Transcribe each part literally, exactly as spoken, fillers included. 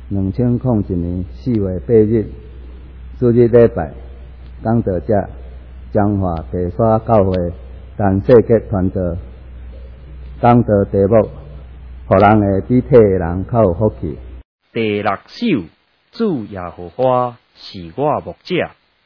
两千零一年四月八日，主日礼拜，讲道者彰化地沙教会陈世杰传道，讲道题目，互人的比体的人较有福气。 第六首，主耶和华是我牧者。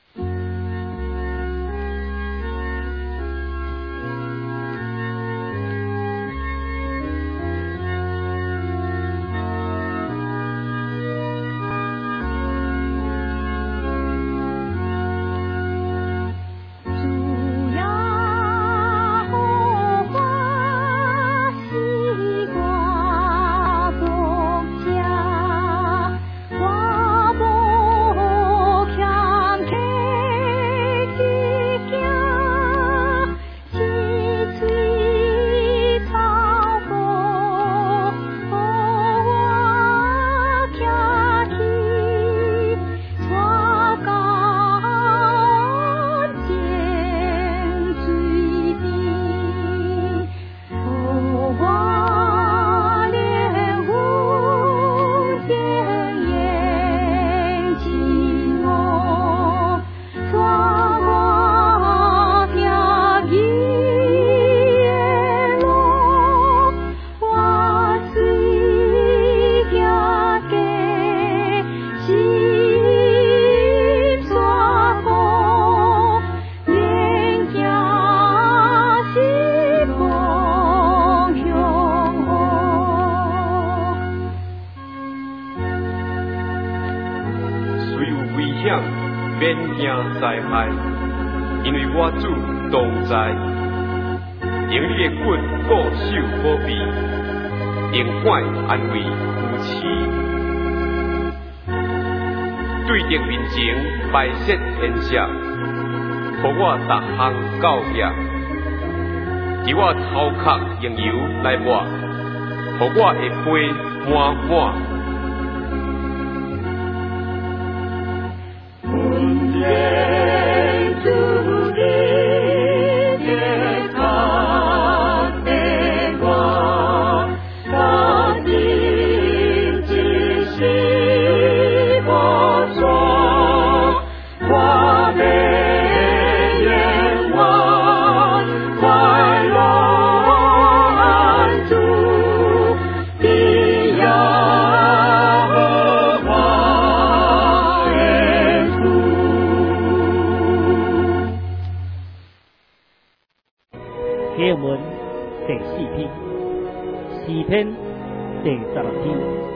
免惊灾害，因为我主同在，用你的棍固守保庇，用拐安慰夫妻，对敌面前摆设天下，互我逐项教业，伫我头壳用油来抹，互我的杯满满。 经文第四篇，诗篇第十六篇。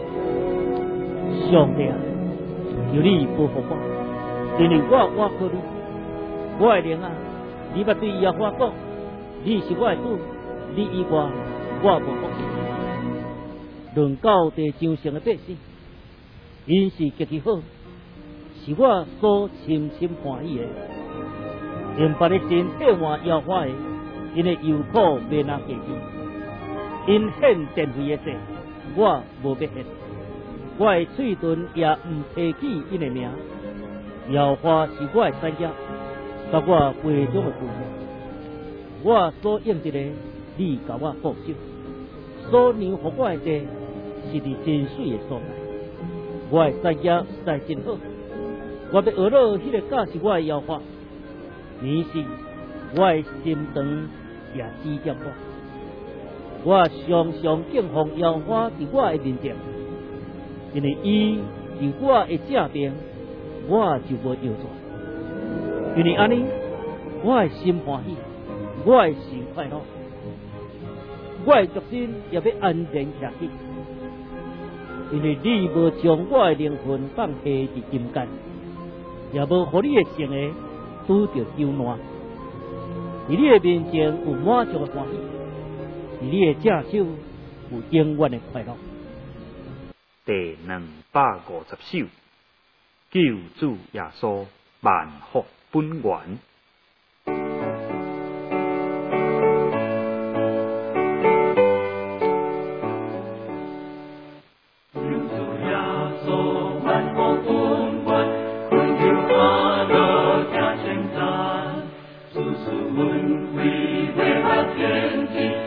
上帝啊，求你保护我，因为我倚靠你。我的灵啊，你捌对耶和华讲，你是我的主，你以外我无福气。论到地上上的百姓，因是极其好，是我所深深欢喜的。因别的神变换耶和华的。因为有苦未能解决，因献电费的事，我无要献。我的嘴唇也唔提起因的名。耶和华是我的山野，甲我背中的扶助。我所应得的，你甲我保守。所让互我的地，是伫真水的所在。我的山野实在真好。我要学了迄个教是我的耶和华，你是我的心肠。也指点我，我常常敬奉耶和华伫我的面前，因为伊伫我的正边，我就无摇转。因为安尼，我的心欢喜，我的心快乐，我的脚心也要安然徛起。因为你无将我的灵魂放下伫阴间，也无互你的性命拄着刁难。伫你的面前有满足的欢喜，伫你的正手有永远的快乐。 第两百五十首，救主耶稣万福本源。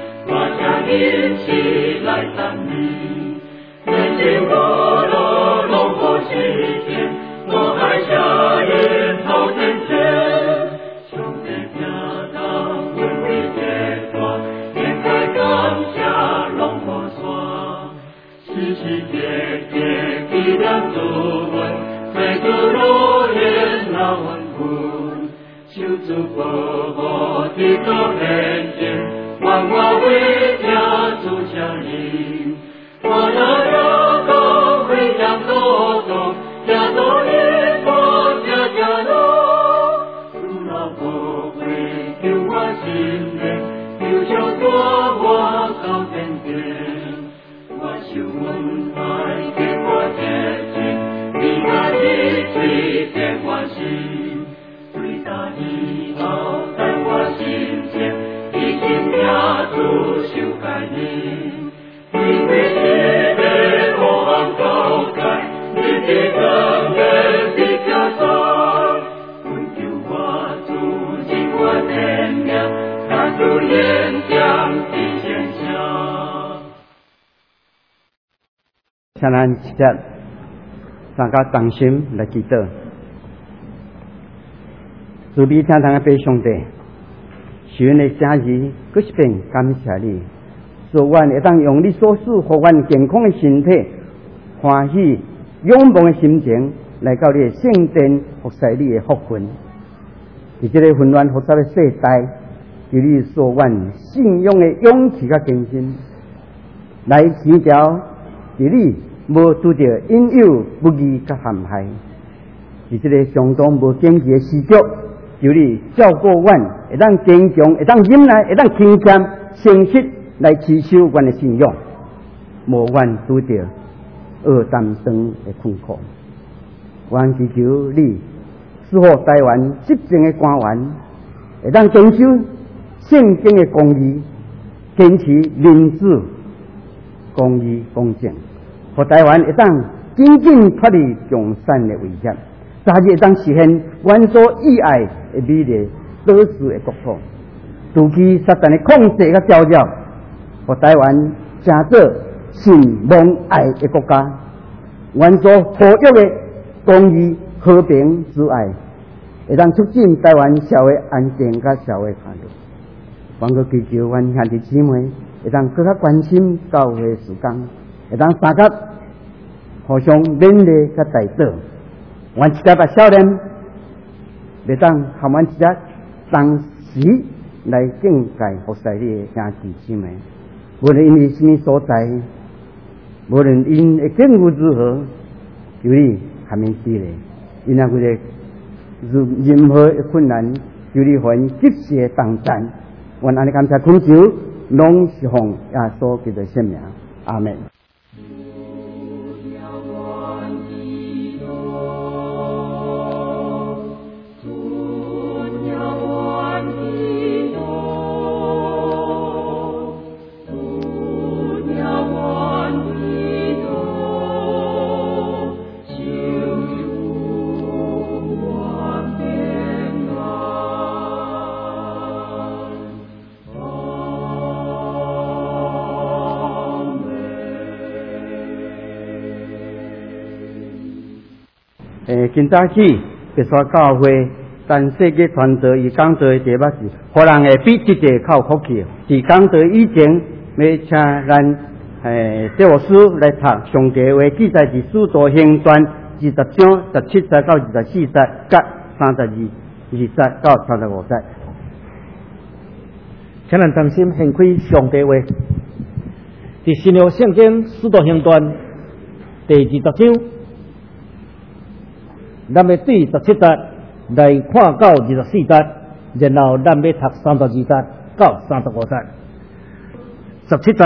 一起来赞美，人间我乐。 请咱直接大家同心来祈祷，慈悲天堂的悲上帝，神的正义，搁一遍感谢你，使阮会当用你所赐，互阮健康的身体，欢喜仰望的心情，来到你的圣殿，服侍你的福分。在这个混乱复杂的世代，求你使阮信仰的勇气甲坚心，来祈求，在你无拄着引诱、不义甲陷害，在这个相当无坚持的时局，求你照顾阮，会当坚强，会当忍耐，会当轻谦、诚实来持守阮的信仰，无阮拄着恶担当的困苦。阮祈求你，使乎台湾执政的官员会当坚守圣经的公义，坚持民主、公义、公正。互台湾会当紧紧脱离共产的威胁，早日会当实现阮所意爱的美丽得势的国土，除去撒旦的控制甲搅扰，互台湾成做信望爱的国家。阮所呼吁的公义、和平、慈爱，会当促进台湾社会安定甲社会繁荣。阮阁祈求阮兄弟姊妹会当更较关心教会事工，会当三甲互相勉励甲带导，阮一家把少年，会当含阮一家当时来敬戒服侍你的兄弟姊妹。无论因为什么所在，无论因的境遇如何，求你含面支持，因那个任何的困难，求你互因及时的当战。阮安尼感谢恳求，拢是奉耶稣基督的圣名，阿门。诶，今早起，别说教会，但世界传道与讲道的题目是，互人会比一个靠福气。伫讲道以前，要请咱诶这牧师来读上帝话，记载伫使徒行传二十章十七节到二十四节，甲三十二二节到三十五节。 请咱同心献开上帝话，伫新约圣经使徒行传第二十章。咱要对十七节来看到二十四节，然后咱要读三十二节到三十五节。十七节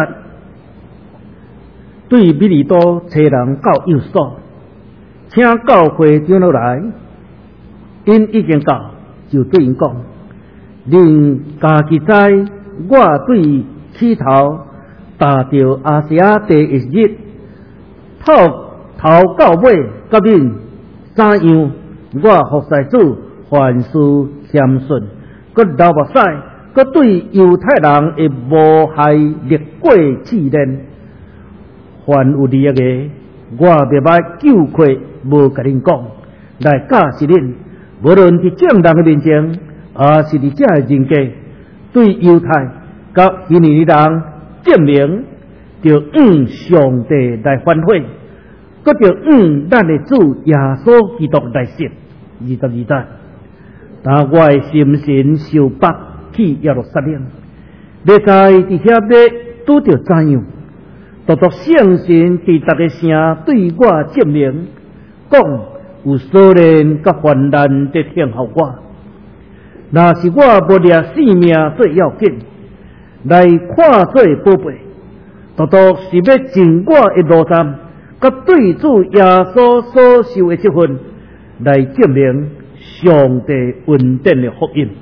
对米利多找人到幼所，请教会长老来，因已经到，就对因讲：恁家己知，我对起头踏着亚细亚第一日，透头到尾，甲恁。怎样？我服侍主，凡事谦顺，佮流目屎，佮对犹太人的无害立过试炼。凡有利益的，我袂歹救愧，无甲恁讲，来教示恁。无论伫众人的面前，也是伫这人家，对犹太甲希利尼人证明，着用上帝来反悔。 搁着嗯，咱的主耶稣基督来信。二十二节，但我的心神受迫去耶路撒冷，要在伫遐要拄着怎样？独独圣神伫逐个声对我证明，讲有少年甲患难伫听候我。若是我无掠性命最要紧，来看做宝贝，独独是要尽我的路站，甲对主耶稣所受的这份，来证明上帝恩典的福音。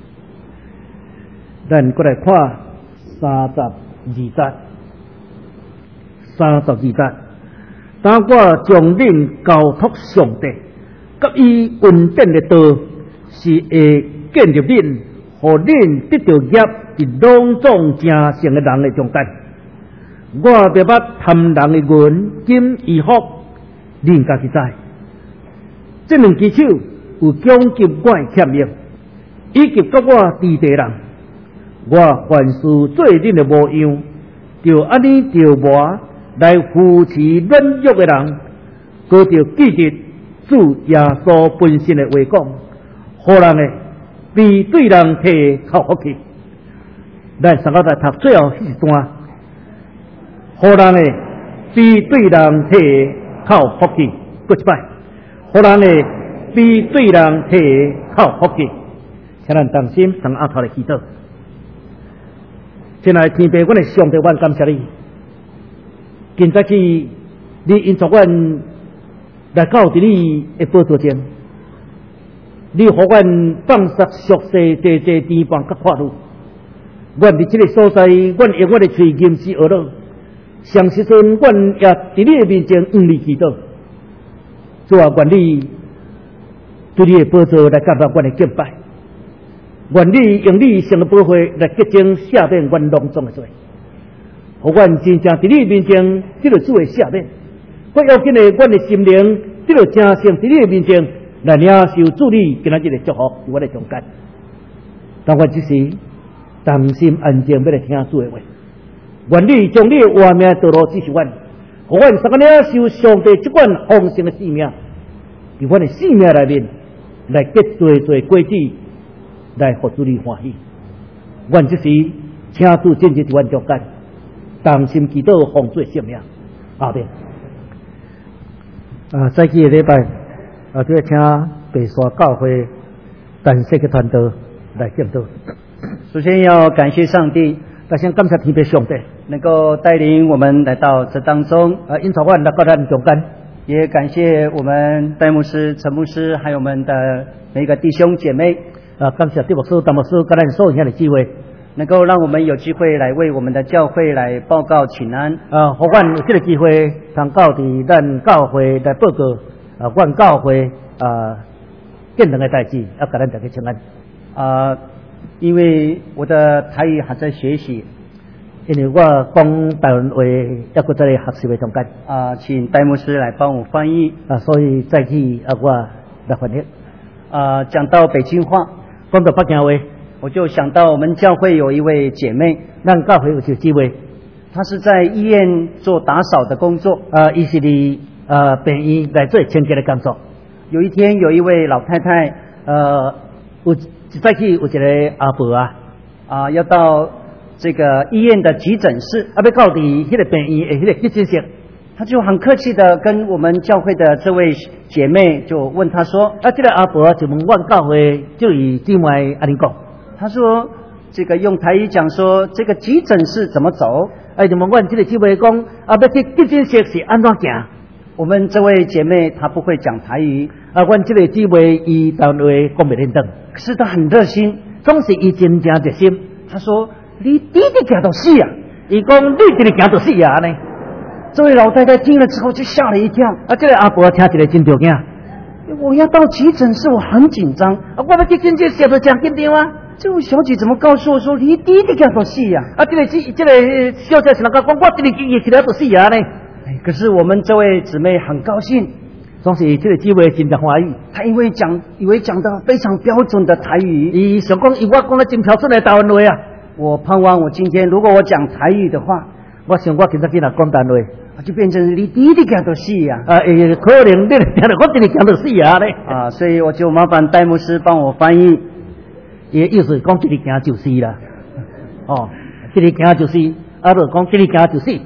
咱过来看三十二节，三十二节，当我将恁交托上帝，甲伊恩典的道，是会建立恁，互恁得到业，伫朗众正诚的人的中间。我袂捌贪人的银金衣服，恁家己知。这两只手有讲及我的欠用，以及甲我地地人，我凡事做恁的模样，就安尼着磨来扶持软弱的人，搁着记得主耶稣本身的话讲，互人的比对人摕较福气。咱三个在读最后迄一段，互人的比对人摕较福气，过一摆，互人的比对人摕较福气。请咱同心同阿头来祈祷。亲爱的天父，阮的上帝，阮感谢你。今早起，你因助阮来到伫你的宝座前，你互阮放下俗世地地颠棒甲法律。阮伫这个所在，阮用我的嘴吟诗学乐，上时阵，阮也伫你的面前向你祈祷。主啊，愿你对你的宝座来感受阮的敬拜，愿你用你圣的宝血来洁净赦免阮隆重的罪。互阮真正伫你面前得到主的赦免，我要紧的阮的心灵得到真诚伫你的面前来领受主你今仔日的祝福，伫我的中间。但我只是当心安静要来听主的话，愿你将你的活命道路指示阮，互阮三个领受上帝即款丰盛的生命，伫阮的生命内面来结做做果子，来互主你欢喜。阮只是请主真正伫阮中间。当心祈祷，奉主圣名，阿们。啊，早起的礼拜，啊，就要请白沙教会单色的团队来监督。 首先要感谢上帝， 大先感谢天父上帝， 能够带领我们来到这当中。 啊，因草阮来到咱中间， 也感谢我们戴牧师、陈牧师，还有我们的每一个弟兄姐妹。 啊，感谢戴牧师、陈牧师，跟咱所有遐的机会。 能够让我们有机会来为我们的教会来报告请安。 啊，互阮有这个机会，通到伫咱教会来报告啊，阮教会啊见证的代志，要甲咱大家请安。 啊，因为我的台语还在学习， 因为我讲台湾话要搁在学习的中间。 啊，请戴牧师来帮我翻译。 啊，所以再去啊，我来翻译。 啊，讲到北京话， 讲到北京话。 我就想到我们教会有一位姐妹， 咱教会有一个姊妹， 她是在医院做打扫的工作， 啊，伊是伫呃病院来做清洁的工作。 有一天，有一位老太太， 呃，有一早起有一个阿婆啊， 啊，要到这个医院的急诊室， 啊，要到伫迄个病院的迄个急诊室， 她就很客气的跟我们教会的这位姐妹就问她说， 啊，这个阿婆就问阮教会就以姊妹安尼讲。 他说：“这个用台语讲说，这个急诊室怎么走？” 哎，就问阮这个姊妹讲，啊，要去急诊室是安怎行？ 我们这位姐妹她不会讲台语， 啊，阮这个姊妹伊台湾话讲袂认得， 可是她很热心， 总是伊真正热心。 她说：“你弟弟行到死啊！” 伊讲：“你弟弟行到死啊！”呢？ 这位老太太听了之后就吓了一跳。 啊，这个阿婆听一个真着惊。 我要到急诊室，我很紧张。 啊，我要去急诊室，不讲紧张啊。 这位小姐怎么告诉我说你弟弟行到死呀？ 啊，这个这这个小姐是哪个讲我弟弟今日起来到死啊呢？ 哎，可是我们这位姊妹很高兴， 总是这个机会真正欢喜。 她因为讲以为讲的非常标准的台语， 伊想讲伊我讲的真标准的台湾话啊。 我盼望我今天如果我讲台语的话， 我想我今仔日若讲台湾话， 就变成你第一的讲的死呀。 啊，诶，可能你听到我这里讲的死啊咧。 啊，所以我就麻烦戴牧师帮我翻译。 伊意思讲这里行就死啦。哦，这里行就死，啊，就讲这里行就死。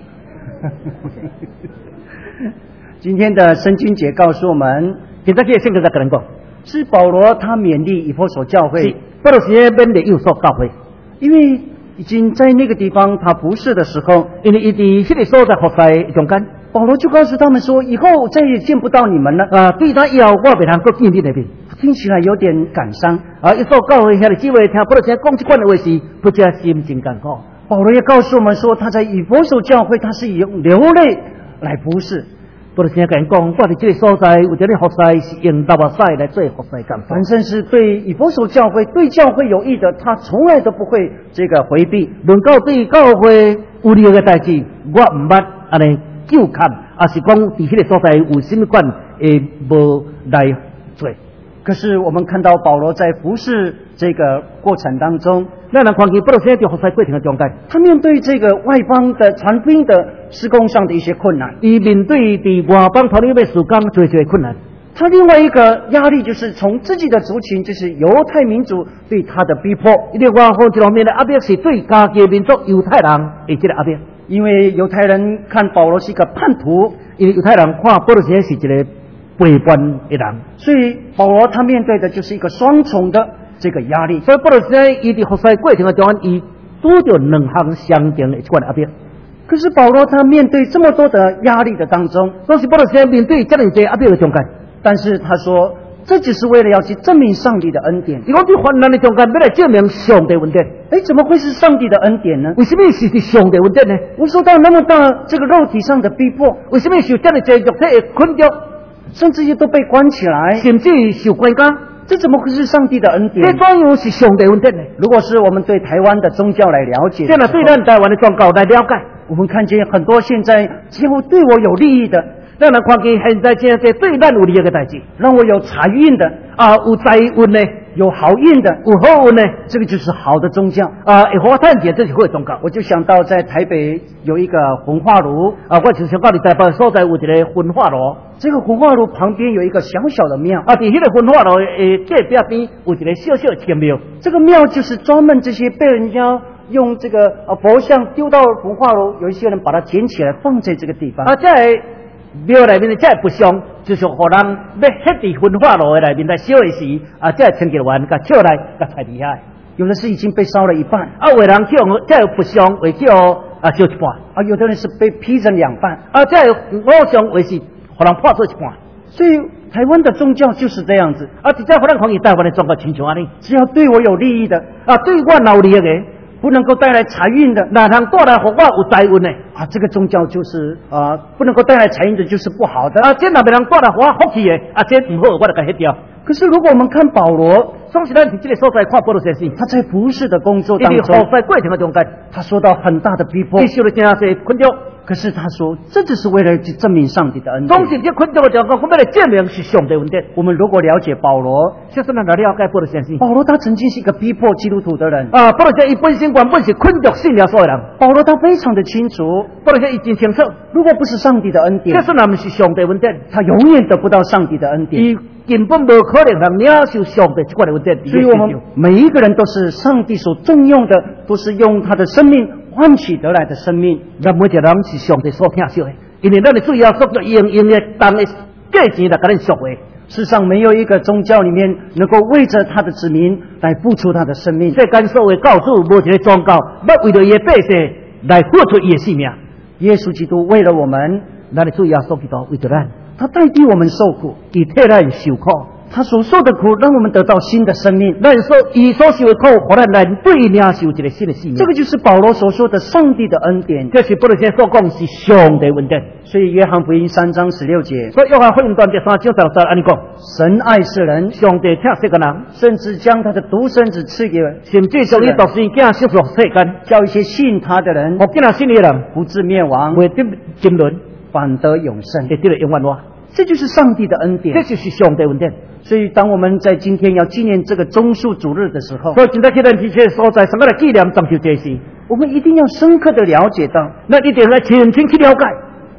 今天的圣经节告诉我们， 今天这个圣经在跟人讲， 是保罗他勉励以弗所教会， 保罗是勉励以弗所教会， 因为已经在那个地方他服侍的时候， 因为伊伫迄个所在服侍中间， 保罗就告诉他们说，以后再也见不到你们了。 啊，对他以后我袂通再见你那边， 听起来有点感伤。 啊，一所教会遐个姊妹听保罗先讲这款的话时，不加心情艰苦。 保罗也告诉我们说，他在以弗所教会，他是用流泪来服侍。 保罗先跟人讲，我伫这个所在有点服侍是用大把赛来做服侍工作。 反正是对以弗所教会、对教会有益的，他从来都不会这个回避。 论到对教会有利的代志，我唔捌安尼纠看，也是讲伫迄个所在有什么款诶无来做。 可是我们看到保罗在服侍这个过程当中， 咱人看见保罗现在在服侍过程的中间， 他面对这个外邦的传福音的施工上的一些困难， 伊面对伫外邦头里面施工最最困难。 他另外一个压力就是从自己的族群，就是犹太民族对他的逼迫。 伊个外方一方面的压力是对家己民族犹太人的这个压力， 因为犹太人看保罗是一个叛徒， 因为犹太人看保罗现在是一个背叛的人， 所以保罗他面对的就是一个双重的这个压力。 所以保罗现在伊伫服侍过程的中间，伊拄着两项相同的一款压力。 可是保罗他面对这么多的压力的当中， 但是保罗现在面对这样多压力的中间， 但是他说，这只是为了要去证明上帝的恩典。 伊讲伫患难的中间，要来证明上帝恩典。 哎，怎么会是上帝的恩典呢？ 为什么是是上帝恩典呢？ 我受到那么大这个肉体上的逼迫， 为什么受这么多肉体的困扰？ 甚至于都被关起来， 甚至受关押， 这怎么会是上帝的恩典？ 这怎样是上帝恩典呢？ 如果是我们对台湾的宗教来了解， 这样对咱台湾的宗教来了解， 我们看见很多现在几乎对我有利益的， 咱来看见现在这些对咱有利益的代志， 让我有财运的啊，有财运的， 有好运的， 有好运的， 这个就是好的宗教啊，会花赚钱，这是好的宗教。 我就想到在台北有一个焚化炉啊，我就想到你台北所在有一个焚化炉， 这个焚化炉旁边有一个小小的庙啊，伫迄个焚化炉诶隔壁边有一个小小的天庙， 这个庙就是专门这些被人家用这个呃佛像丢到焚化炉，有一些人把它捡起来放在这个地方啊，这庙内面的这不香，就是互人要迄伫焚化炉的内面来烧的时，啊，这清洁员甲捡来甲踩底下， 有的是已经被烧了一半， 啊，有的人叫这不香，会叫啊烧一半， 啊，有的人是被劈成两半， 啊，这五香会是互人破做一半。 所以台湾的宗教就是这样子， 啊，直接互咱看见台湾的宗教亲像安尼， 只要对我有利益的， 啊，对我有利益的。 不能够带来财运的， 哪能带来互我有财运的？ 啊，这个宗教就是啊、呃，不能够带来财运的，就是不好的。 啊，这哪别人带来互我福气的，啊，这唔好，我就甲迄掉。 可是如果我们看保罗， 总是咱伫这个所在看保罗先生， 他在服侍的工作当中， 服侍过程的中间， 他受到很大的逼迫， 受了真侪困扰。 可是他说，这只是为了去证明上帝的恩典。 总是这困扰的状况，我们来证明是上帝恩典。 我们如果了解保罗， 就是咱来了解保罗先生。 保罗他曾经是一个逼迫基督徒的人啊，保罗先生本身原本是困扰信了所有人。 保罗他非常的清楚， 保罗先生真清楚， 如果不是上帝的恩典， 这是咱们是上帝恩典， 他永远得不到上帝的恩典。 根本不可能能领受上帝这块的恩典。 所以我们每一个人都是上帝所重用的，都是用他的生命换取得来的生命。 咱每一个人是上帝所疼惜的，因为咱的主要所做用用的当的价钱来给咱赎回。 世上没有一个宗教里面能够为着他的子民来付出他的生命。 世间所有教主无一个宗教要为了伊的百姓来付出伊的性命。 耶稣基督为了我们， 咱的主要所基督为着咱。 他代替我们受苦， 以替咱受苦。 他所受的苦，让我们得到新的生命。 咱所以所受的苦，互咱来对领受一个新的生命。 这个就是保罗所说的上帝的恩典。 这是保罗先所讲是上帝恩典。 所以约翰福音三章十六节， 所以约翰福音段第三章十六节安尼讲： 神爱世人， 上帝疼世个人， 甚至将他的独生子赐给， 甚至将伊独生囝赐福世间， 叫一些信他的人， 我今日信的人不至灭亡， 未得沉沦， 反得永生， 会得永远活。 这就是上帝的恩典， 这就是上帝恩典。 所以，当我们在今天要纪念这个棕树主日的时候， 所以今天去咱这些所在，什么来纪念中秋节时， 我们一定要深刻的了解到， 那一定要清清去了解。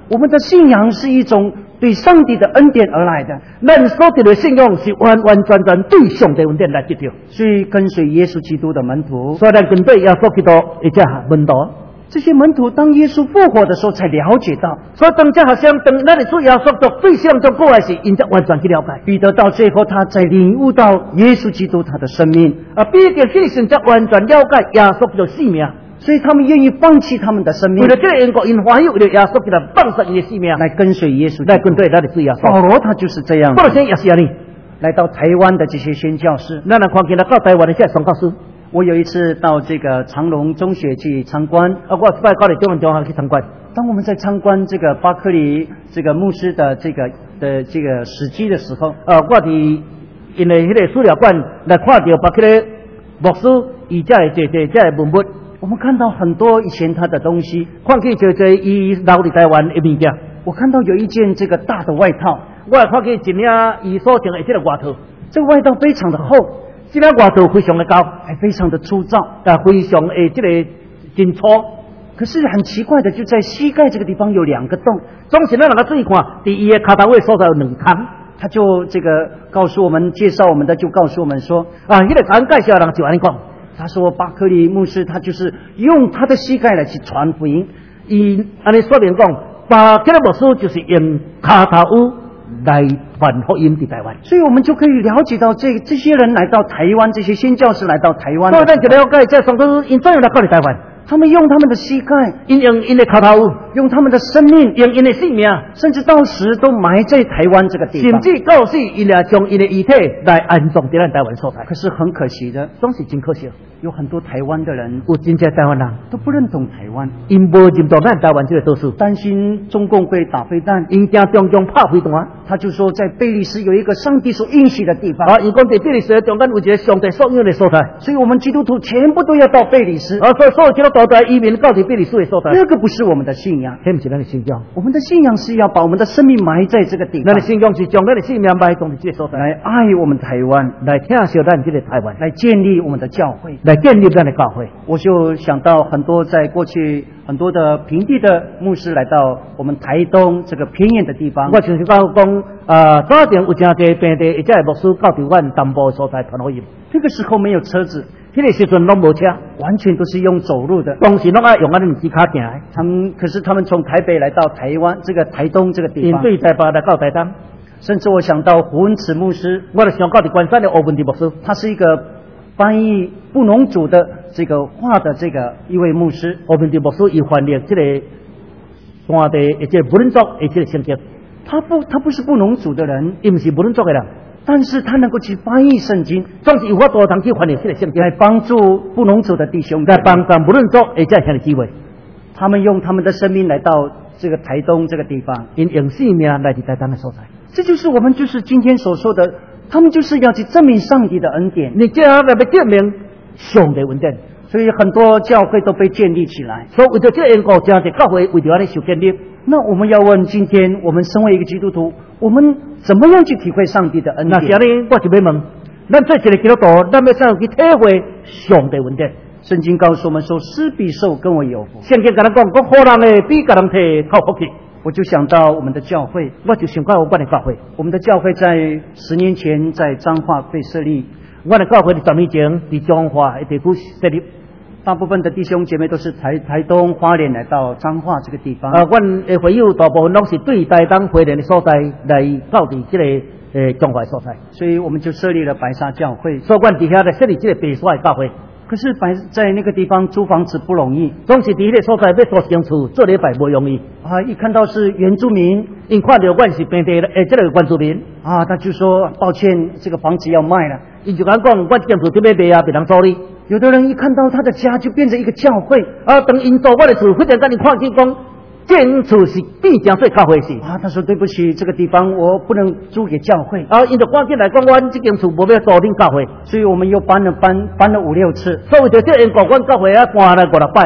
我们的信仰是一种对上帝的恩典而来的， 咱所得的信仰是完完全全对上帝恩典来得到。 所以跟随耶稣基督的门徒， 所以咱跟对耶稣基督一只门徒。 这些门徒当耶稣复活的时候才了解到， 所以当这学生当咱的主耶稣做对象中过来时，因才完全去了解。 彼得到最后他才领悟到耶稣基督他的生命， 啊，彼得这时才完全了解耶稣的生命。 所以他们愿意放弃他们的生命， 为了这个缘故，因欢喜为了耶稣给他放下因的性命， 来跟随耶稣， 来跟对他的主耶稣。 保罗他就是这样， 保罗也是这样。 来到台湾的这些宣教士， 咱来看见了到台湾的这些宣教士。 我有一次到这个长隆中学去参观， 啊，我拜到了中文中学去参观。 当我们在参观这个巴克利这个牧师的这个的这个史迹的时候， 呃，我伫因为迄个资料馆来看到巴克利牧师以这这这这文物。 我们看到很多以前他的东西， 看见就这伊留伫台湾的物件。 我看到有一件这个大的外套， 我也看见一领伊所穿的这个外套， 这个外套非常的厚， 这个外套非常的高， 还非常的粗糙， 啊，非常的这个真粗。 可是很奇怪的，就在膝盖这个地方有两个洞。 总是咱两个注意看，伫伊的脚头位所在有两孔。 他就这个告诉我们，介绍我们的就告诉我们说， 啊，迄、那个常介绍的人就安尼讲。 他说巴克利牧师他就是用他的膝盖来去传福音， 伊安尼说明讲，巴克利牧师就是用脚头来传福音伫台湾， 所以我们就可以了解到这这些人来到台湾，这些宣教士来到台湾， 所以咱就了解这上头因怎样来到台湾。 他们用他们的膝盖， 因用因的脚头， 用他们的生命， 用因的性命， 甚至到时都埋在台湾这个地方， 甚至到时因也将因的遗体来安葬在咱台湾所在。 可是很可惜的， 总是真可惜， 有很多台湾的人， 有真正台湾人都不认同台湾， 因无认同咱台湾这个都市， 担心中共会打飞弹， 因惊中共拍飞弹。 他就说，在贝利斯有一个上帝所应许的地方， 啊，因讲在贝利斯中间有一个上帝所应的所在， 所以我们基督徒全部都要到贝利斯。 啊，所以所有基督徒都移民到贝利斯的所在。 那个不是我们的信仰， 那不是咱的信仰。 我们的信仰是要把我们的生命埋在这个地方。 咱的信仰是将咱的性命埋在这个所在， 来爱我们台湾， 来听小咱这个台湾， 来建立我们的教会， 来建立咱的教会。 我就想到很多在过去很多的平地的牧师来到我们台东这个偏远的地方。 我就是讲讲，呃，早前有真济平地，而且牧师到伫阮东部所在传福音。 那个时候没有车子， 迄个时阵拢无车， 完全都是用走路的。 当时拢爱用安尼机卡行的。 他们可是他们从台北来到台湾这个台东这个地方， 因对台北来到台东。 甚至我想到胡文慈牧师， 我就想到伫关山的胡文慈牧师， 他是一个翻译布农族的这个话的这个一位牧师。 胡文慈牧师伊翻译这个山地而且布农族而且圣经。 他不他不是布农族的人， 伊毋是布农族的人。 但是他能够去翻译圣经， 总是有法度通去翻译这个圣经， 来帮助布农族的弟兄， 来帮助布农族而且向的机会。 他们用他们的生命来到这个台东这个地方， 因用性命来伫台东的所在。 这就是我们就是今天所说的，他们就是要去证明上帝的恩典。 你这样来要证明上帝恩典， 所以很多教会都被建立起来。 所以为着这个缘故，真侪教会为着安尼受建立。 那我们要问，今天我们身为一个基督徒，我们怎么样去体会上帝的恩典？ 那下呢，我就要问，咱做一个基督徒，咱要怎样去体会上帝恩典？ 圣经告诉我们说，施比受更为有福。 圣经跟咱讲，讲好人的比甲人摕靠福气。 我就想到我们的教会， 我就想到我的教会。 我们的教会在十年前在彰化被设立， 我的教会伫十年前伫彰化的地区设立。 大部分的弟兄姐妹都是台台东花莲来到彰化这个地方。 啊，阮的会友大部分拢是对台东花莲的所在来到伫这个诶彰化所在， 所以我们就设立了白沙教会。 所以阮伫遐来设立这个白沙的教会。 可是白在那个地方租房子不容易， 总是伫迄个所在要租间厝做礼拜不容易啊！一看到是原住民， 因看到阮是平地诶，这个原住民啊，他就说抱歉，这个房子要卖了。 伊就讲讲，阮间厝准备卖啊，别人租哩。 有的人一看到他的家就变成一个教会啊，等因租我的厝，忽然间你看见讲，这间厝是变成做教会是啊。他说对不起，这个地方我不能租给教会啊。因就赶紧来讲，阮这间厝无要租恁教会， 所以我们又搬了搬搬了五六次。 所以就这缘故，阮教会啊搬了五六摆安尼。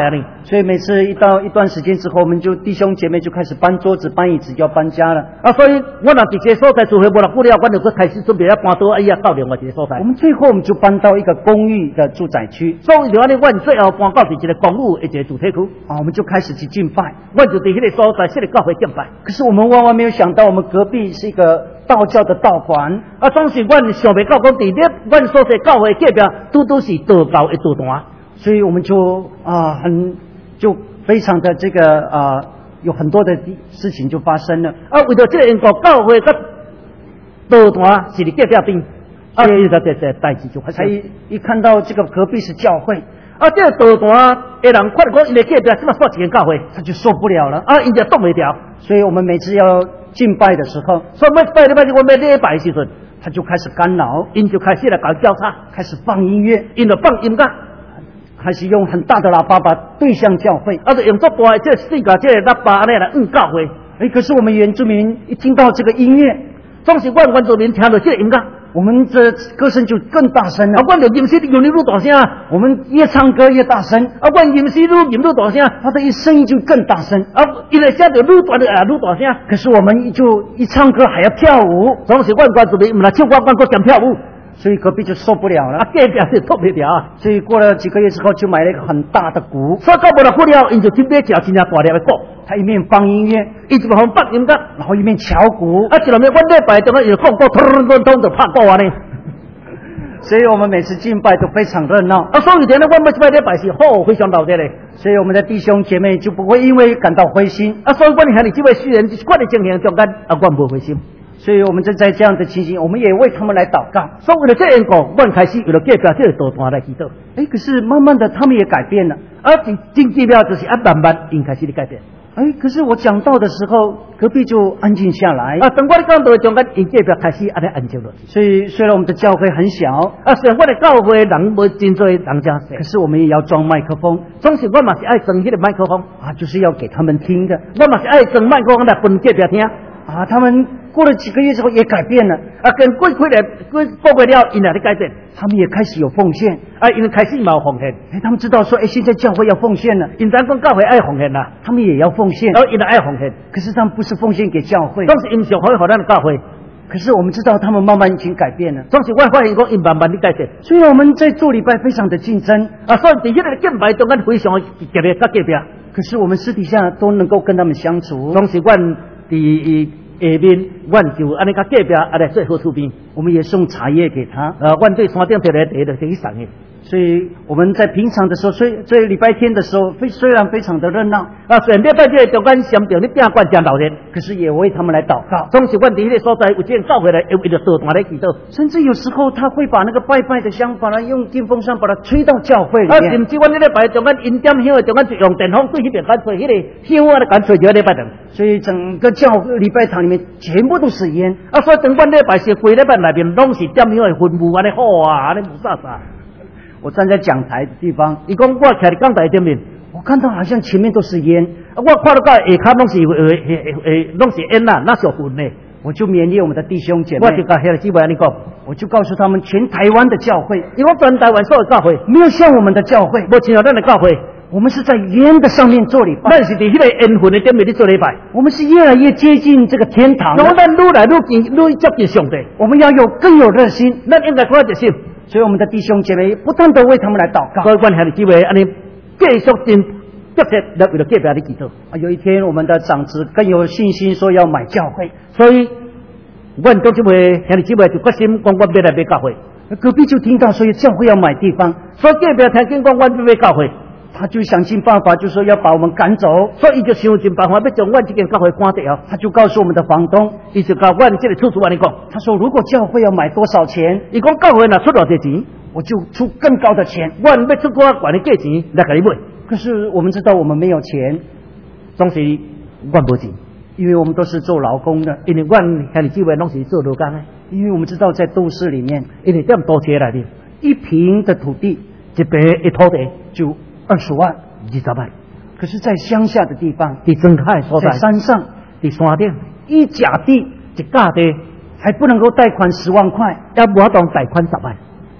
所以每次一到一段时间之后，我们就弟兄姐妹就开始搬桌子、搬椅子，要搬家了。 啊，所以我若伫这个所在聚会无偌久了，我就去开始准备要搬到哎呀到另外一个所在。 我们最后我们就搬到一个公寓的住宅区， 所以就安尼，阮最后搬到伫一个公寓的一个主题区， 啊，我们就开始去敬拜。 阮就伫迄个所在，迄个教会敬拜。 可是我们万万没有想到，我们隔壁是一个道教的道馆。 啊，总是阮想袂到讲，伫咧阮所在教会隔壁，拄拄是道教的道坛， 所以我们就啊很就非常的这个啊有很多的事情就发生了。 啊，为着这个因果，教会甲道坛是伫隔壁边，啊，伊就这这代志就发生。 一一看到这个隔壁是教会， 啊，这个道坛的人看讲，因为隔壁即么煞一间教会， 他就受不了了， 啊，因就挡袂掉。 所以我们每次要敬拜的时候， 所以每拜礼拜我们礼拜的时阵， 他就开始干扰， 因就开始来搞交叉， 开始放音乐， 因就放音乐， 开始用很大的喇叭把对向教会， 啊，就用足大的这四个这个喇叭安尼来嗯教会。 哎，可是我们原住民一听到这个音乐， 总是阮原住民听到这个音乐， 我们这歌声就更大声了。 啊，阮就吟诗用你愈大声， 我们越唱歌越大声。 啊，阮吟诗愈吟愈大声， 他的声音就更大声。 啊，因为声就愈大就啊愈大声。 可是我们就一唱歌还要跳舞， 总是阮原住民唔来唱歌，阮搁兼跳舞。 所以隔壁就受不了了， 啊，隔壁是受不了， 所以过了几个月之后，就买了一个很大的鼓， 所以到无了久了，因就准备叫真正大粒的鼓， 他一面放音乐， 伊就放放音乐， 然后一面敲鼓， 啊，一路面阮礼拜中间有放鼓，通通通就拍鼓安尼。 所以我们每次敬拜都非常热闹， 啊，所以今日阮每次拜礼拜是好非常闹热的， 所以我们的弟兄姐妹就不会因为感到灰心， 啊，所以阮兄弟这位虽然是款的情形中间，啊，阮无灰心。 所以我们正在这样的情形，我们也为他们来祷告。 所以为了这缘故，阮开始为了隔壁这个道坛来祈祷。 哎，可是慢慢的他们也改变了， 啊，真奇妙就是啊，慢慢因开始的改变。 哎，可是我讲道的时候，隔壁就安静下来。 啊，等我咧讲道中间，因隔壁开始安尼安静落去。 所以虽然我们的教会很小， 啊，虽然我的教会人无真多，人真少， 可是我们也要装麦克风。 总是我嘛是爱装迄个麦克风啊，就是要给他们听的。 我嘛是爱装麦克风来分隔壁听。 啊，他们过了几个月之后也改变了， 啊，跟过过来过过了，因来的改变， 他们也开始有奉献， 啊，因为开始嘛有奉献， 哎，他们知道说，哎，现在教会要奉献了， 因咱讲教会爱奉献啦， 他们也要奉献， 然后因来爱奉献， 可是他们不是奉献给教会， 总是因上可以互咱的教会， 可是我们知道他们慢慢已经改变了， 总是我发现讲因慢慢的改变， 所以我们在做礼拜非常的竞争， 啊，所以伫迄个敬拜中间非常特别甲隔壁， 可是我们私底下都能够跟他们相处， 总是阮伫下面，阮就安尼甲隔壁安尼做好处边， 我们也送茶叶给他。 呃，阮对山顶摕来茶就去送的。 所以我们在平常的时候，虽所以礼拜天的时候，非虽然非常的热闹， 啊，虽然礼拜天中间相对你饼罐真闹热， 可是也为他们来祷告。 总是阮伫迄个所在有这教会来，为着道坛来祈祷。 甚至有时候他会把那个拜拜的香，把它用电风扇把它吹到教会里面。 啊，甚至阮迄礼拜中间因点香的中间就用电风对迄边干吹，迄个香啊，干吹就礼拜堂。 所以整个教礼拜堂里面全部都是烟。 啊，所以整阮礼拜是规礼拜内面拢是点香的烟雾，安尼好啊，安尼无啥啥。 我站在讲台的地方， 伊讲我徛伫讲台顶面， 我看到好像前面都是烟， 我看到到下骹拢是诶诶诶，拢是烟啦，那是烟呢。 我就勉励我们的弟兄姐妹， 我就甲遐个姊妹安尼讲， 我就告诉他们，全台湾的教会， 因为全台湾所有教会没有像我们的教会， 无像咱的教会， 我们是在烟的上面做礼拜， 咱是伫迄个烟魂的顶面咧做礼拜， 我们是越来越接近这个天堂， 然后咱愈来愈近，愈接近上帝， 我们要有更有热心， 咱应该更有热心。 所以我们的弟兄姐妹不断的为他们来祷告， 所以阮兄弟姊妹安尼继续真急切来为了隔壁的祈祷。 啊，有一天我们的长子更有信心说要买教会， 所以阮弟兄妹兄弟姊妹就决心讲，阮要来买教会。 隔壁就听到说教会要买地方， 所以隔壁听见讲，阮要买教会。 他就想尽办法，就说要把我们赶走， 所以伊就想尽办法要将阮这间教会赶掉。 他就告诉我们的房东， 伊就甲阮这个处处安尼讲， 他说如果教会要买多少钱， 伊讲教会若出偌济钱， 我就出更高的钱， 阮要出更悬的价钱来甲你买。 可是我们知道我们没有钱， 总是阮无钱， 因为我们都是做劳工的， 因为阮兄弟姊妹拢是做劳工的， 因为我们知道在都市里面， 因为踮都市内面， 一平的土地， 一平的土地就二十万。 二十万， 可是，在乡下的地方， 伫庄海所在， 在山上， 伫山顶， 一甲地一甲地还不能够贷款十万块， 要无当贷款十万。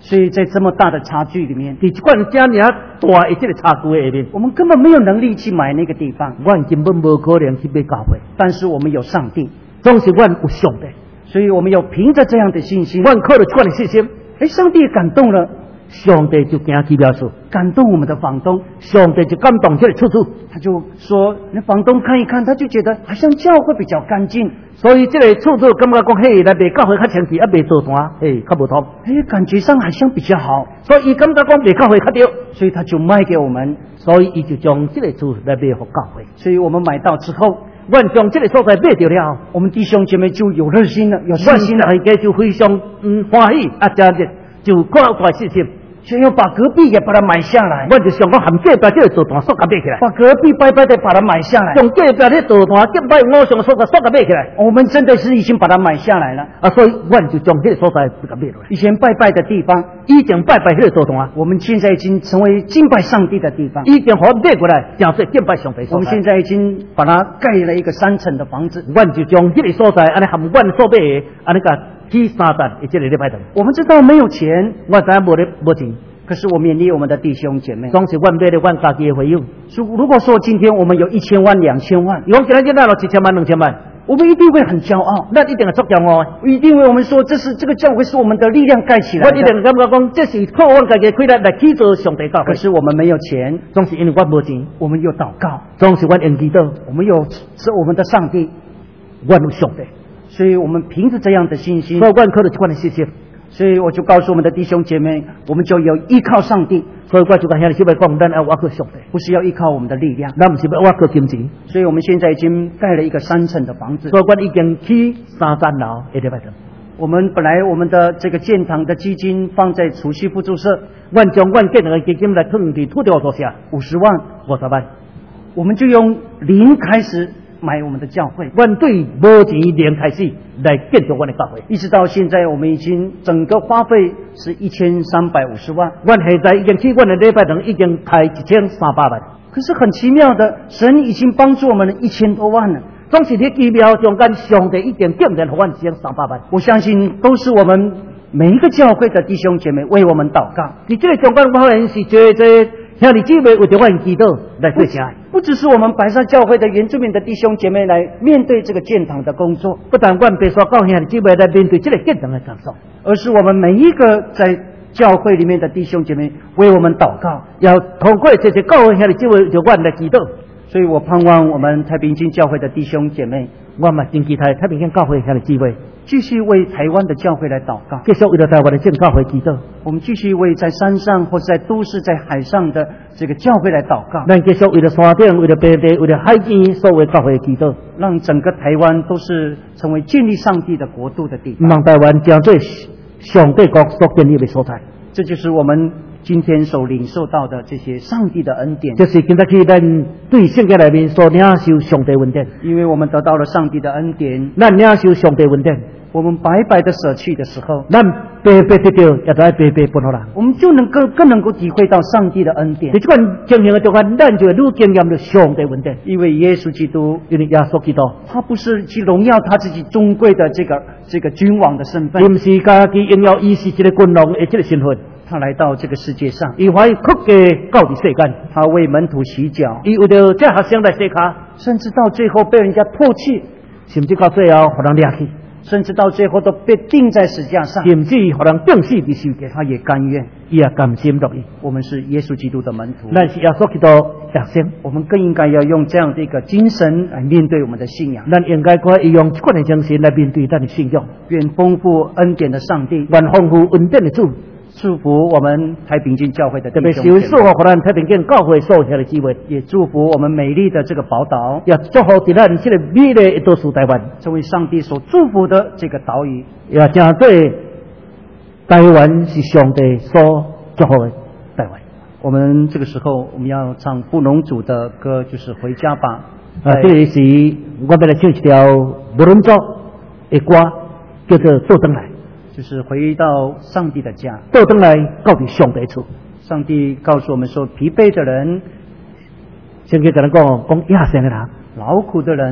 所以在这么大的差距里面， 伫即款遮尔大的这个差距的下面， 我们根本没有能力去买那个地方， 阮根本无可能去买教会。 但是我们有上帝， 总是阮有上帝， 所以我们有凭着这样的信心， 阮靠着这款的信心， 哎，上帝也感动了， 上帝就行奇妙事， 感动我们的房东， 上帝就感动这个处处。 他就说，那房东看一看，他就觉得好像教会比较干净， 所以这个处处感觉讲，嘿，来卖教会较清气，啊卖做单，嘿，较无通。 哎，感觉上好像比较好， 所以伊感觉讲卖教会较对， 所以他就卖给我们， 所以伊就将这个厝来卖给教会。 所以我们买到之后， 阮将这个所在买掉了， 我们弟兄姐妹就有热心了，有信心了， 大家就非常嗯欢喜，啊，这样子就看大信心。 就要把隔壁也把它买下来， 我就想讲，含这边这个做单锁甲买起来， 把隔壁拜拜的把它买下来， 用这边的做单结拜偶像锁甲锁甲买起来。 我们真的是已经把它买下来了啊，所以我就将这个所在给它买落来。 以前拜拜的地方， 以前拜拜这个做单， 我们现在已经成为敬拜上帝的地方。 以前好买过来，讲说敬拜上帝所在。 我们现在已经把它盖了一个三层的房子， 我就将这个所在，安尼含阮所买的，安尼个起三层，而且个礼拜堂。 我们知道没有钱， 我知影无咧无钱。 可是我勉励我们的弟兄姐妹， 总是阮买的阮家己的费用。 如果说今天我们有一千万、两千万， 用起来就拿了一千万、两千万， 我们一定会很骄傲， 那一定会足骄傲。 一定为我们说，这是这个教会是我们的力量盖起来的。 我一定感觉讲，这是靠阮家己亏来来起做上帝教会。 可是我们没有钱， 总是因为阮无钱。 我们有祷告， 总是阮用祈祷。 我们有是我们的上帝， 阮有上帝， 所以我们凭着这样的信心， 所以阮靠着这款的信心。 所以我就告诉我们的弟兄姐妹，我们就有依靠上帝。 所以我就跟兄弟姐妹讲，咱要依靠上帝， 不是要依靠我们的力量， 咱不是要依靠金钱。 所以我们现在已经盖了一个三层的房子， 所以我已经起三层楼一礼拜堂。 我们本来我们的这个建堂的基金放在储蓄辅助社， 阮将阮建堂的基金来放伫土地做下五十万， 五十万， 我们就用零开始买我们的教会， 阮对无钱零开始来建造阮的教会， 一直到现在，我们已经整个花费是一千三百五十万。 阮现在已经去阮的礼拜堂已经开一千三百万。 可是很奇妙的，神已经帮助我们一千多万了。 总是伫奇妙中间，上帝已经竟然给阮一千三百万。 我相信都是我们每一个教会的弟兄姐妹为我们祷告。 你这个中间可能是这这兄弟姊妹为着阮祈祷来做啥？ 不只是我们白沙教会的原住民的弟兄姐妹来面对这个建堂的工作， 不但阮白沙教兄弟姊妹来面对这个建堂的工作， 而是我们每一个在教会里面的弟兄姐妹为我们祷告， 要通过这些教会兄弟姊妹为着阮来祈祷。 所以我盼望我们太平间教会的弟兄姐妹， 我嘛真期待太平间教会兄弟姊妹继续为台湾的教会来祷告， 继续为了台湾的正教会祈祷。 我们继续为在山上或者在都市、在海上的这个教会来祷告。 咱继续为了山顶、为了平地、为了海边所有教会祈祷， 让整个台湾都是成为建立上帝的国度的地方。 让台湾将做上帝国所建立的所在。 这就是我们今天所领受到的这些上帝的恩典。 就是今仔日咱对圣经内面所领受上帝恩典， 因为我们得到了上帝的恩典， 咱领受上帝恩典， 我们白白的舍去的时候， 咱白白得到，也在白白分给人， 我们就能够更能够体会到上帝的恩典。 在这款情形的中间，咱就会愈经验到上帝恩典。 因为耶稣基督， 因为耶稣基督， 他不是去荣耀他自己尊贵的这个这个君王的身份， 伊不是家己荣耀伊是一个君王的这个身份。 他来到这个世界上， 伊怀哭嘅到伫世间， 他为门徒洗脚， 伊为着这学生来洗脚， 甚至到最后被人家唾弃， 甚至到最后互人掠去， 甚至到最后都被钉在石架上， 甚至互人钉死伫世界， 他也甘愿， 伊也甘心乐意。 我们是耶稣基督的门徒， 咱是耶稣基督学生， 我们更应该要用这样的一个精神来面对我们的信仰。 咱应该可以用这款的精神来面对咱的信仰。 愿丰富恩典的上帝， 愿丰富恩典的主。 祝福我们太平间教会的弟兄姐妹， 特别是祝福咱太平间教会所有的姊妹， 也祝福我们美丽的这个宝岛， 也祝福伫咱这个美丽的都市台湾， 成为上帝所祝福的这个岛屿， 也正对台湾是上帝所祝福的台湾。 我们这个时候我们要唱布农族的歌，就是回家吧。 啊，这里是我们来唱一条布农族的歌，叫做倒转来。 就是回到上帝的家， 倒转来到底上帝处。 上帝告诉我们说，疲惫的人， 圣经跟咱讲，讲亚生的人， 劳苦的人，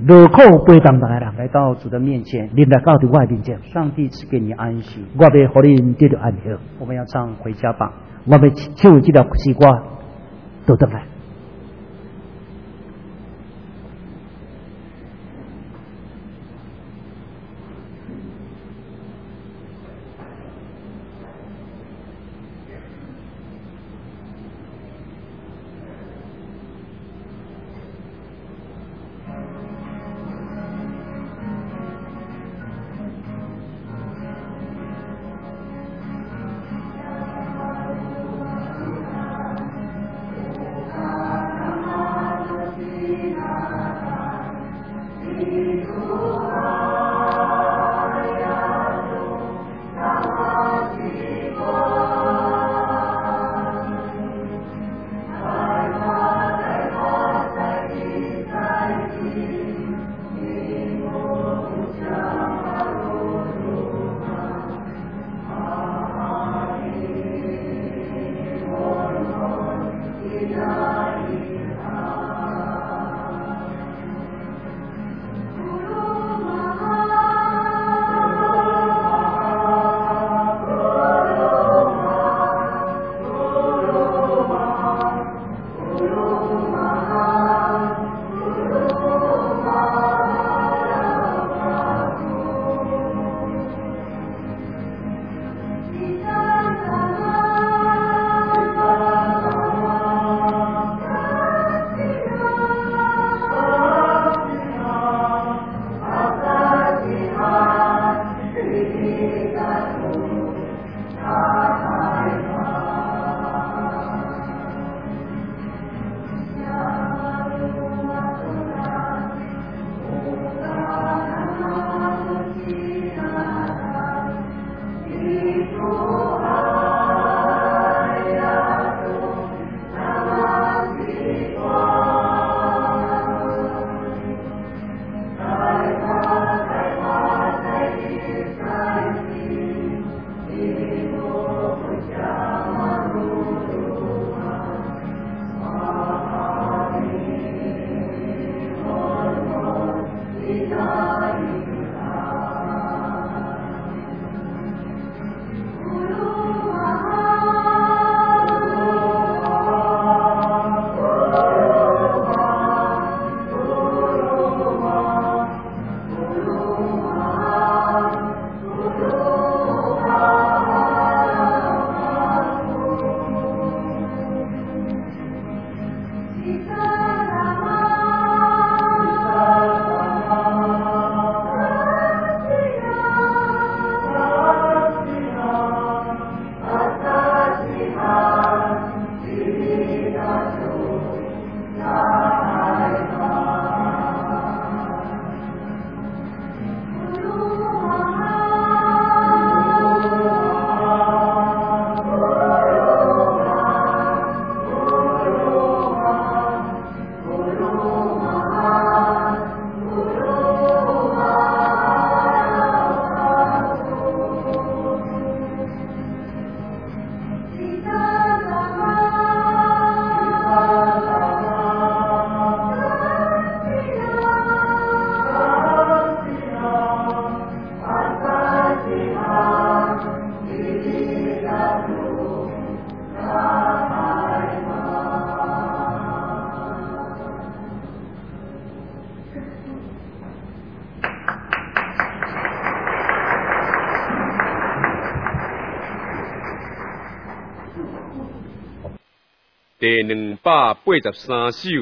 劳苦悲当当的人， 来到主的面前， 你来到伫我的面前， 上帝赐给你安息。 我要互你得到安息。 我们要唱回家吧。 我要唱这条诗歌，倒转来。 第两百八十三首，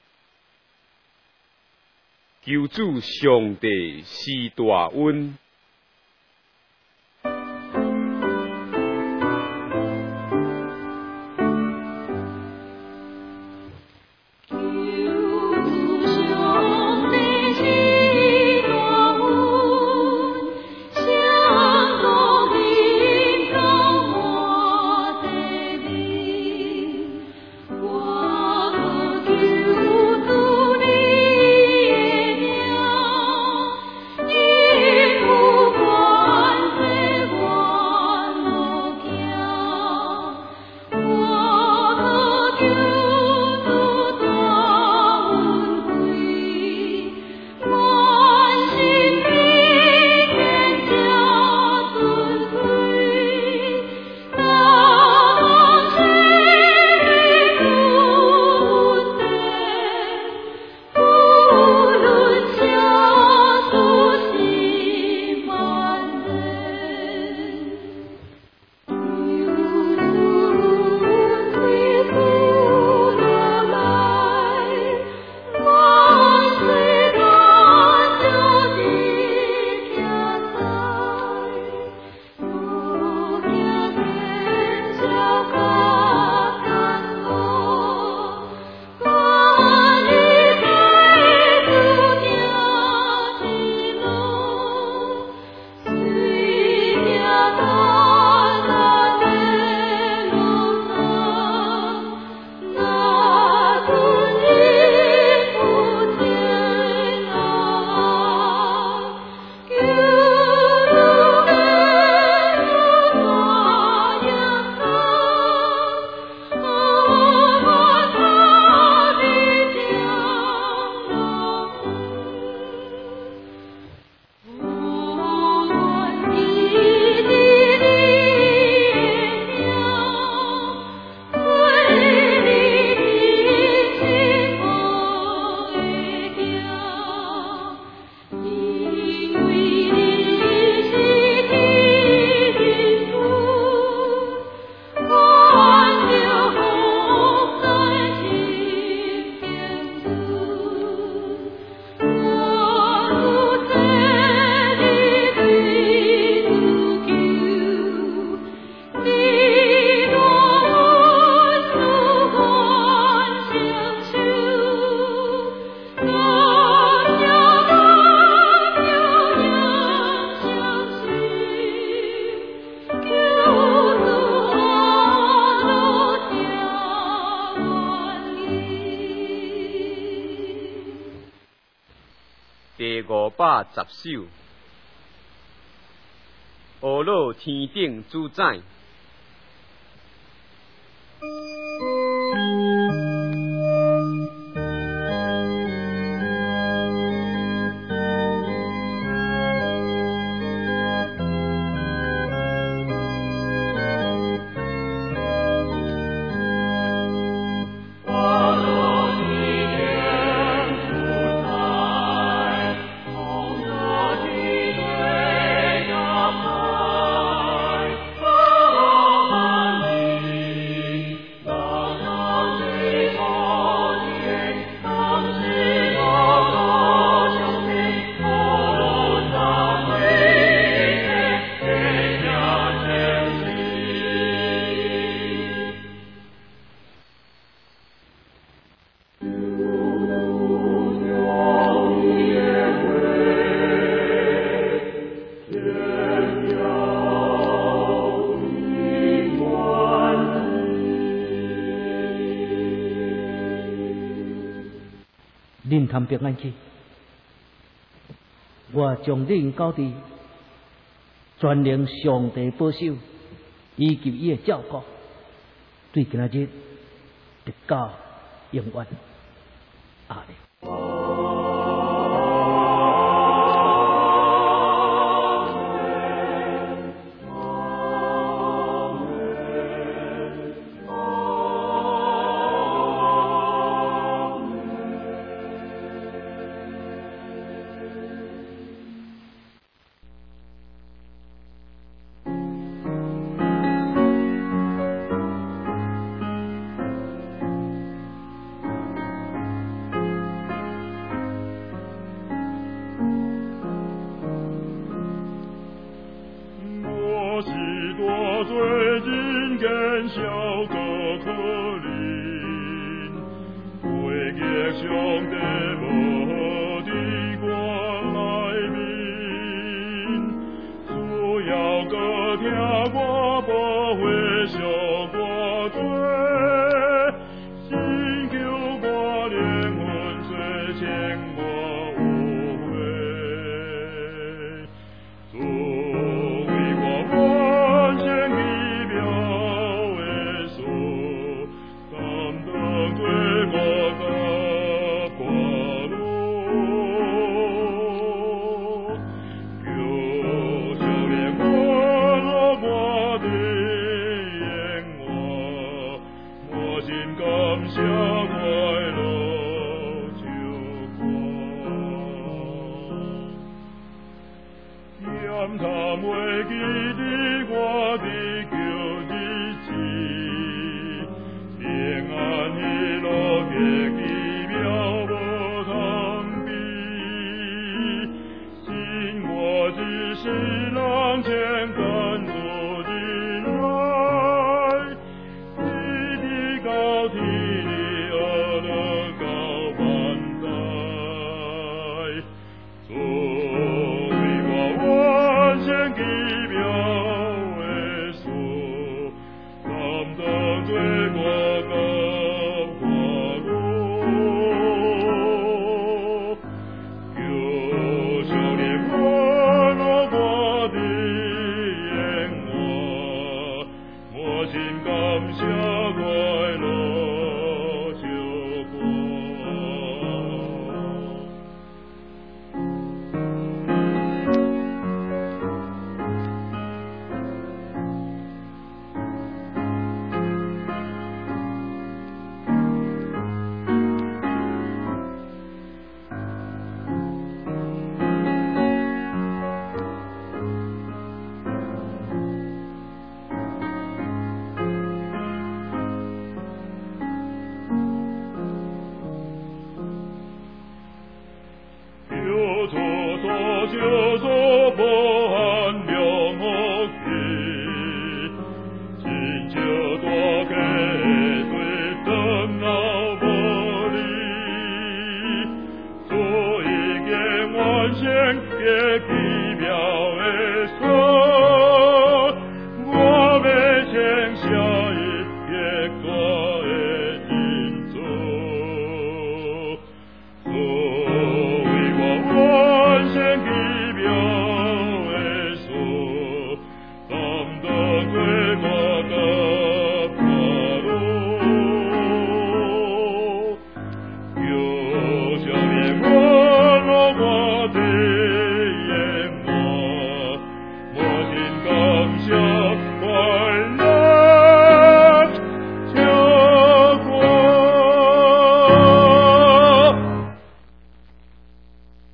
求主上帝施大恩。 Oh 百十首，学老天顶主宰。 恁通平安去，我将恁交伫全能上帝保守，以及伊的照顾，对今仔日直到永远。阿们。 给表